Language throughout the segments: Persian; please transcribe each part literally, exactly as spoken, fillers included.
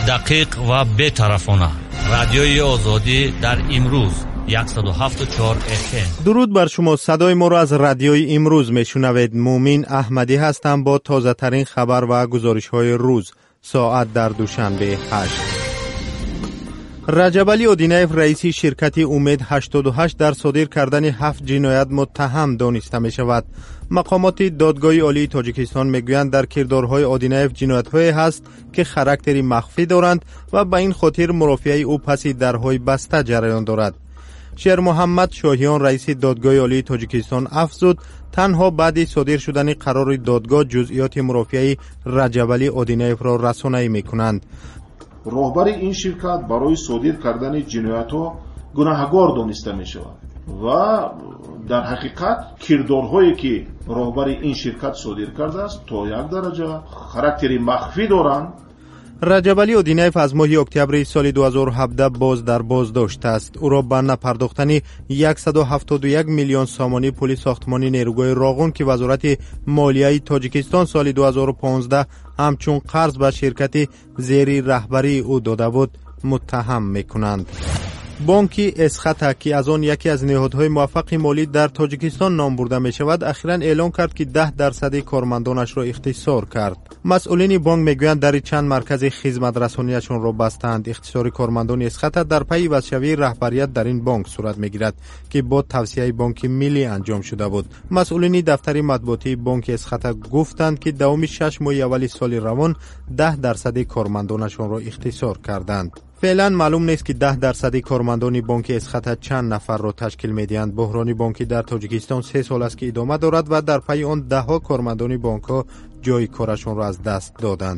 دقیق و بی‌طرفانه. رادیوی آزادی در امروز صد و هفت و چهار اف ام. درود بر شما. صدای ما را از رادیوی امروز میشنوید. مومین احمدی هستم با تازه ترین خبر و گزارش های روز. ساعت در دوشنبه هشت. رجب علی اودینایف رئیس شرکت امید هشتاد و هشت در صادر کردن هفت جنایت متهم دانسته می شود. مقامات دادگاه عالی تاجیکستان میگویند در کردارهای اودینایف جنایت‌هایی هست که خاراکتری مخفی دارند و به این خاطر مرافعه او پس درهای بسته جریان دارد. شیر محمد شاهیان رئیس دادگاه عالی تاجیکستان افزود تنها بعد صادر شدن قرار دادگاه جزئیات مرافعه رجب علی اودینایف را رسانه‌ای می‌کنند. راهبر این شرکت برای صادر کردن جنایت‌ها گناهکار دانسته می‌شود و در حقیقت کردارهایی که راهبر این شرکت صادر کرده است تا یک درجه خاراکتری مخفی دارند. رجب علی اودینایف از ماه اکتبر سال دو هزار و هفده باز در بازداشت است. او را به نپرداختن صد و هفتاد و یک میلیون سامانی پول ساختمانی نیروگاه راغون که وزارت مالیه تاجیکستان سال دو هزار و پانزده همچون قرض به شرکت زیر رهبری او داده بود متهم میکنند. بانک اسخط که از آن یکی از نهادهای موفق مالی در تاجیکستان نام برده می شود اخیراً اعلام کرد که ده درصد کارمندانش را اختصار کرد. مسئولین بانک میگویند در چند مرکز خدمت رسانیشان را بستند. اختصار کارمندان اسخط در پی وظیفه رهبریت در این بانک صورت میگیرد که با توسعه بانک ملی انجام شده بود. مسئولین دفتر مطبوعاتی بانک اسخط گفتند که دوام شش ماه اول سال روان ده درصد کارمندانشان را اختصار کردند. فعلا معلوم نیست که ده درصد کارمندان بانک اسخط چند نفر را تشکیل می‌دهند. بحران بانکی در تاجیکستان سه سال است که ادامه دارد و در پی آن ده ها کارمندان بانک‌ها جای کارشان را از دست دادند.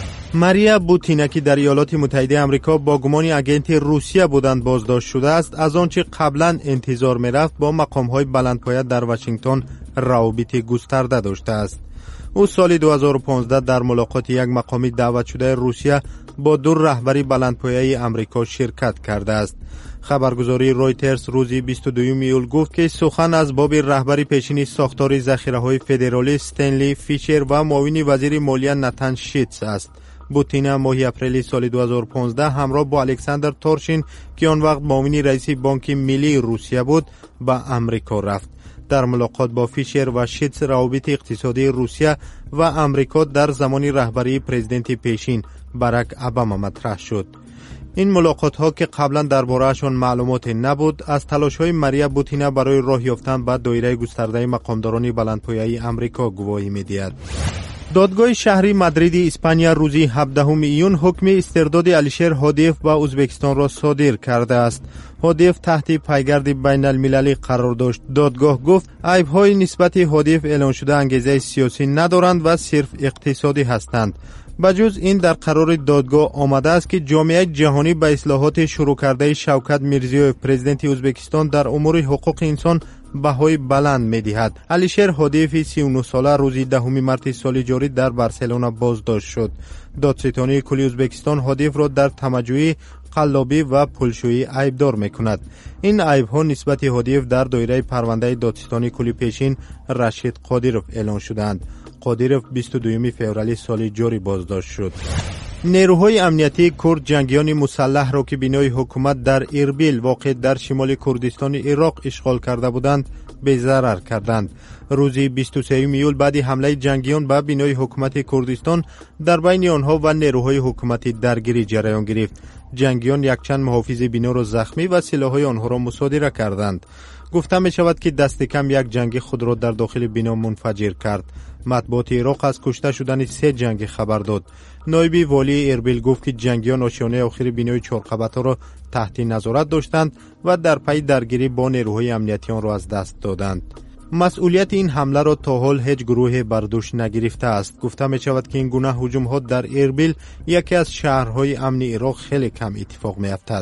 ماریا بوتینا که در ایالات متحده آمریکا با گمان اگنت روسیه بودند بازداشت شده است. از آنچه قبلا انتظار می‌رفت با مقام‌های بلندپایه در واشنگتن روابط گسترده داشته است. او سال دو هزار و پانزده در ملاقات یک مقامی دعوت شده روسیه با دو رهبری بلندپایه آمریکا شرکت کرده است. خبرگزاری رویترز روز بیست و دوم ایول گفت که سخن از باب رهبری پیشین ساختار ذخیره‌های فدرالی استنلی فیشر و معاون وزیر مالیه نتان شیتس است. بوتینا ماه اپریل سال دو هزار و پانزده همراه با الکساندر تورشین که آن وقت معاون رئیس بانک ملی روسیه بود به آمریکا رفت. در ملاقات با فیشر و شیتس روابط اقتصادی روسیه و آمریکا در زمان رهبری پرزیدنت پیشین باراک اوباما مطرح شد. این ملاقات ها که قبلا درباره‌شان معلومات نبود از تلاش‌های ماریا بوتینا برای راه یافتن به دایره گسترده مقامداران بلندپایه آمریکا گواهی می‌دهد. دادگاه شهری مادرید اسپانیا روز هفدهم ایون حکم استرداد علیشیر هادیف به ازبکستان را صادر کرده است. هادیف تحت پیگرد بین المللی قرار داشت. دادگاه گفت عیب‌های نسبت هادیف اعلان شده انگیزه سیاسی ندارند و صرف اقتصادی هستند. بجز این در قرار دادگاه آمده است که جامعه جهانی به اصلاحات شروع کرده شوکت میرزیویف پرزیدنت ازبکستان در امور حقوق انسان بهای بلند می‌دهد. علیشیر هادیف سی و نه ساله روز دهم مارس سال جاری در بارسلونا بازداشت شد. دادستانی کلی ازبکستان هادیف را در تمجوی، قلابی و پولشویی عیبدار می‌کند. این عیب‌ها نسبت هادیف در دایره پرونده دادستانی کلی پیشین رشید قادیروف اعلان شدند. قادیروف بیست و دوم فوریه سال جاری بازداشت شد. نیروهای امنیتی کرد جنگیان مسلح را که بنای حکومت در اربیل واقع در شمال کردستان عراق اشغال کرده بودند بی‌ضرر کردند. روز بیست و سوم ایول بعد حمله جنگیان به بنای حکومت کردستان در بین آنها و نیروهای حکومتی درگیری جریان گرفت. جنگیان یک چند محافظ بنا را زخمی و سلاح‌های آنها را مصادره کردند. گفته می شود که دست کم یک جنگی خود را در داخل بنا منفجر کرد. مطبوعات عراق از کشته شدن سه جنگی خبر داد. نایب والی اربیل گفت که جنگیان آشیانه آخر بنای چهارقبط‌ها را تحت نظارت داشتند و در پی درگیری با نیروهای امنیتی آن را از دست دادند. مسئولیت این حمله را تا حال هیچ گروه بر دوش نگرفته است. گفته می شود که این گونه هجوم‌ها در اربیل یکی از شهرهای امن عراق خیلی کم اتفاق می افتد.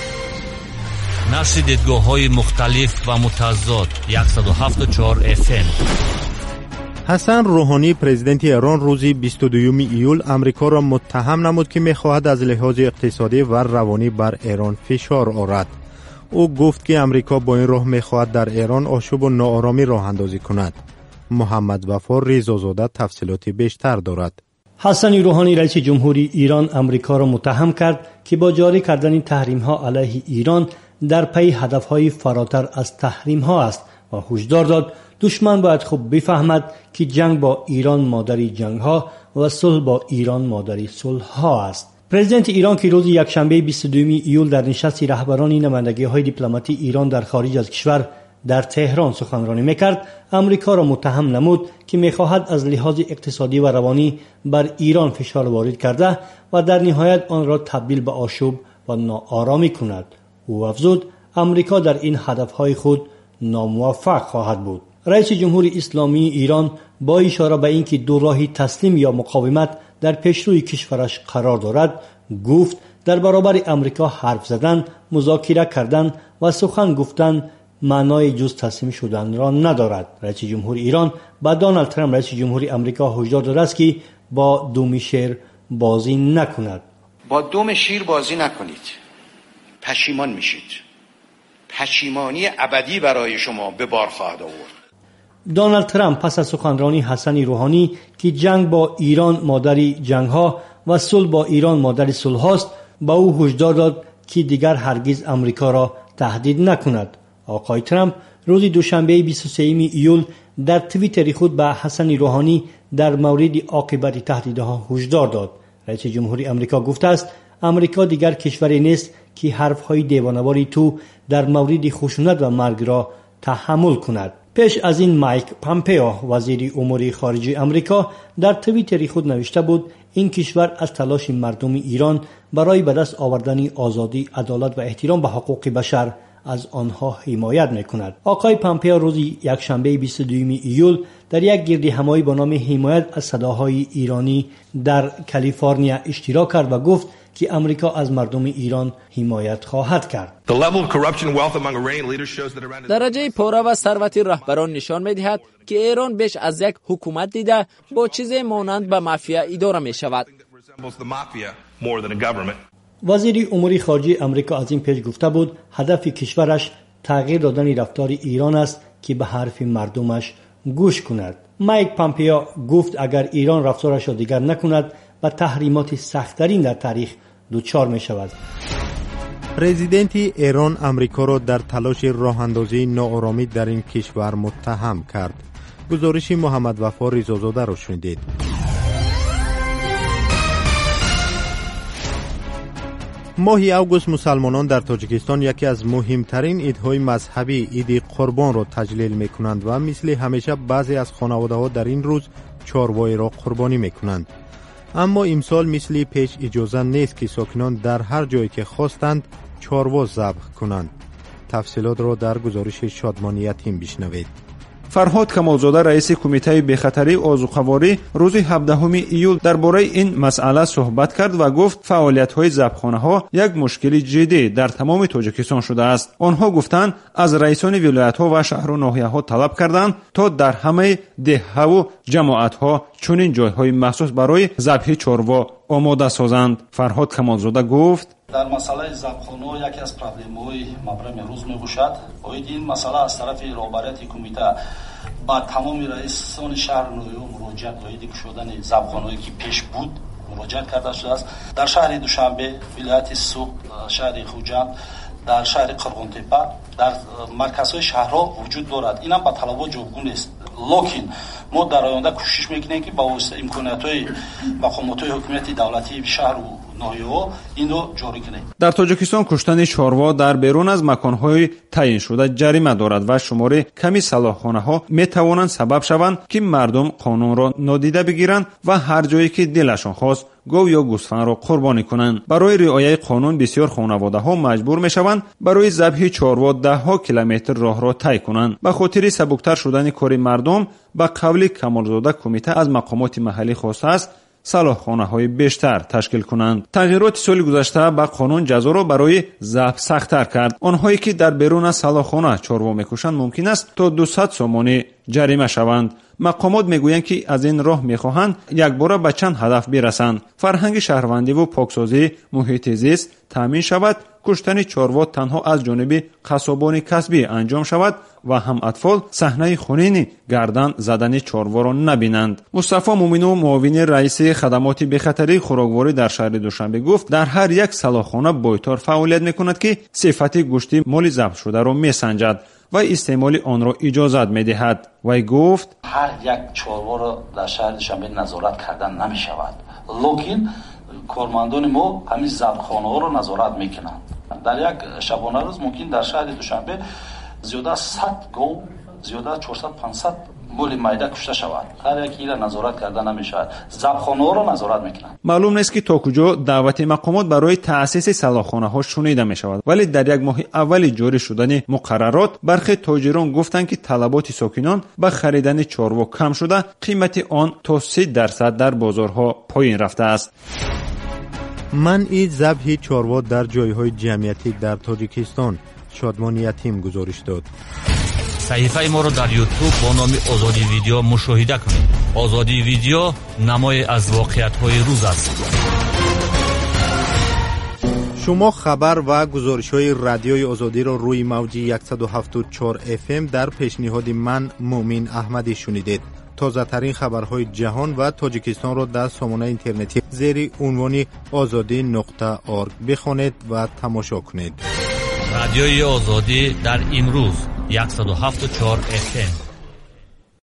نشر دیدگاه‌های مختلف و متضاد صد و هفت و چهار اف ام. حسن روحانی پرزیدنت ایران روز بیست و دوم ایول امریکا را متهم نمود که می‌خواهد از لحاظ اقتصادی و روانی بر ایران فشار آورد. او گفت که امریکا با این راه می‌خواهد در ایران آشوب و ناآرامی راه اندازی کند. محمد وفا رضازاده تفصیلات بیشتر دارد. حسن روحانی رئیس جمهوری ایران امریکا را متهم کرد که با جاری کردن تحریم ها علیه ایران در پی هدف های فراتر از تحریم ها است و هشدار داد دشمن باید خوب بفهمد که جنگ با ایران مادری جنگ ها و صلح با ایران مادری صلح ها است. پرزیدنت ایران که روز یکشنبه بیست و دو ایول در نشست رهبران نمایندگی های دیپلماتی ایران در خارج از کشور در تهران سخنرانی میکرد، امریکا را متهم نمود که میخواهد از لحاظ اقتصادی و روانی بر ایران فشار وارد کرده و در نهایت آن را تبدیل به آشوب و ناآرامی کند. او افزود امریکا در این هدفهای خود ناموفق خواهد بود. رئیس جمهوری اسلامی ایران با اشاره به اینکه دو راهی تسلیم یا مقاومت در پیشروی کشورش قرار دارد، گفت در برابر امریکا حرف زدن، مذاکره کردن و سخن گفتن معنای جز تسلیم شدن را ندارد. رئیس جمهوری ایران با دونالد ترامپ رئیس جمهوری امریکا هشدار داده است که با دوم شیر بازی نکند. با دوم شیر بازی نکنید، پشیمان میشید. پشیمانی ابدی برای شما به بار خواهد آورد. دونالد ترامپ پس از سخنرانی حسن روحانی که جنگ با ایران مادری جنگ ها و صلح با ایران مادری صلح است، با او هشدار داد که دیگر هرگز امریکا را تهدید نکند. آقای ترامپ روز دوشنبه بیست و سه ایول در توییتر خود به حسن روحانی در مورد عاقبت تهدیدها هشدار داد. رئیس جمهوری امریکا گفته است امریکا دیگر کشوری نیست که حرفهای دیوانه‌واری تو در مورد خشونت و مرگ را تحمل کند. پیش از این مایک پامپئو وزیر امور خارجه امریکا در توییتر خود نوشته بود این کشور از تلاش مردم ایران برای به دست آوردن آزادی، عدالت و احترام به حقوق بشر از آنها حمایت میکند. آقای پامپئو روز یکشنبه بیست و دو ایول در یک گردهمایی با نام حمایت از صداهای ایرانی در کالیفرنیا اشتراک کرد و گفت که امریکا از مردم ایران حمایت خواهد کرد. درجه پاره و ثروت رهبران نشان می‌دهد که ایران بیش از یک حکومت دیده با چیزی مانند به مافیا اداره می‌شود. وزیر امور خارجه امریکا از این پیش گفته بود هدف کشورش تغییر دادن رفتار ایران است که به حرف مردمش گوش کند. مایک پامپئو گفت اگر ایران رفتارش را دیگر نکند و تحریمات سخت‌ترین در تاریخ دچار می شود. پرزیدنت ایران امریکا را در تلاش راه اندازی ناآرامی در این کشور متهم کرد. گزارش محمد وفا رضازاده را شنیدید. ماه اوگوست مسلمانان در تاجیکستان یکی از مهمترین عیدهای مذهبی عید قربان را تجلیل می کنند و مثل همیشه بعضی از خانواده ها در این روز چاروای را قربانی می کنند. اما امسال مثل پیش اجازه نیست که ساکنان در هر جایی که خواستند چاروا ذبح کنند. تفصیلات را در گزارش شادمانی یتیم بشنوید. فرهاد کمالزاده رئیس کمیته بخطری آذوقه‌واری روز هفدهم ایول درباره این مسئله صحبت کرد و گفت فعالیت‌های ذبحخانه‌ها یک مشکل جدی در تمام تاجیکستان شده است. آنها گفتند از رئیسان ولایت‌ها و شهر و ناحیه‌ها طلب کردند تا در همه ده‌ها و جماعت‌ها چنین جای‌های مخصوص برای ذبح چاروا آماده سازند. فرهاد کمالزاده گفت در مسئله ذبحخانه یکی از پرابلم‌های مبرم روز می‌باشد. باید این مسئله از طرف رهبریت کمیته با تمام رئیسان شهر نویو مراجعه باید شدن ذبحخانه‌ای که پیش بود مراجعه کرده شده است. در شهر دوشنبه، ولایت سوق، شهر خوجند، در شهر قرغنتپه، در مرکزهای شهرها وجود دارد. این هم با طلبات جوگون است. لکن ما در آینده کوشش میکنیم که با امکانات‌های مقامات حکومتی دولتی شهر و ناحیه‌ها اینو جاری کنیم. در تاجیکستان کشتن چاروا در بیرون از مکان‌های تعیین شده جریمه دارد و شمار کمی صلاحخانه‌ها میتوانند سبب شوند که مردم قانون را نادیده بگیرند و هر جایی که دلشان خواست گاو یا گوسفند را قربانی کنند. برای رعایت قانون بسیار خانواده‌ها مجبور میشوند برای ذبح چاروا ده ها کیلومتر راه را طی کنند. به خاطر سبکتر شدن کار مردم به قول کمالزاده کمیته از مقامات محلی خواسته است صلاحخانه‌های بیشتر تشکیل کنند. تغییرات سال گذشته به قانون جزا را برای ذبح سخت‌تر کرد. آنهایی که در بیرون از صلاحخانه چاروا می‌کشند ممکن است تا دویست سومانی جریمه شوند. مقامات میگویند که از این راه میخواهند یک باره به چند هدف برسند. فرهنگ شهروندی و پاکسازی محیط زیست تامین شود، کشتن چاروا تنها از جانب قصابان کسبی انجام شود و هم اطفال صحنه خونین گردن زدن چاروا را نبینند. مصطفی مومنو معاون رئیس خدمات بخطری خوراکواری در شهر دوشنبه گفت در هر یک سلاخانه بایتار فعالیت میکند که صفت گوشت مالی ضبط شده را میسنجد و استعمال آن را اجازت میدهد. وی گفت هر یک چاروا را در شهر دوشنبه نظارت کردن نمی شود، لیکن کارمندان ما همین ضبطخانه ها را نظارت میکنند. در یک شبانه روز ممکن در شهر دوشنبه زیاده صد گاو، زیاده چهارصد پانصد مولی میده کشته شود. هر یکی را نظارت کرده نمی شود، ضبطخانه ها را نظارت میکنند. معلوم نیست که تا کجا دعوت مقامات برای تأسیس سلاخانه ها شنیده می شود، ولی در یک ماه اول جاری شدن مقررات برخی تاجران گفتند که طلبات ساکنان به خریدن چاروا کم شده، قیمت آن تا سه درصد در بازارها پایین رفته است. منع ذبح چاروا در جایهای جمعیتی در تاجیکستان، شادمان یتیم گزارش داد. صحیفه ما را در یوتیوب با نام آزادی ویدیو مشاهده کنید. آزادی ویدیو نمای از واقعیت های روز است. شما خبر و گزارش های رادیوی آزادی را روی موج صد و هفت و چهار اف ام در پیشنهاد من مومن احمدی شنیدید. تازه ترین خبرهای جهان و تاجیکستان را در سامانه اینترنتی زیر عنوان آزادی نقطه اورگ بخوانید و تماشا کنید. رادیوی آزادی در امروز صد و هفت و چهار اف ام.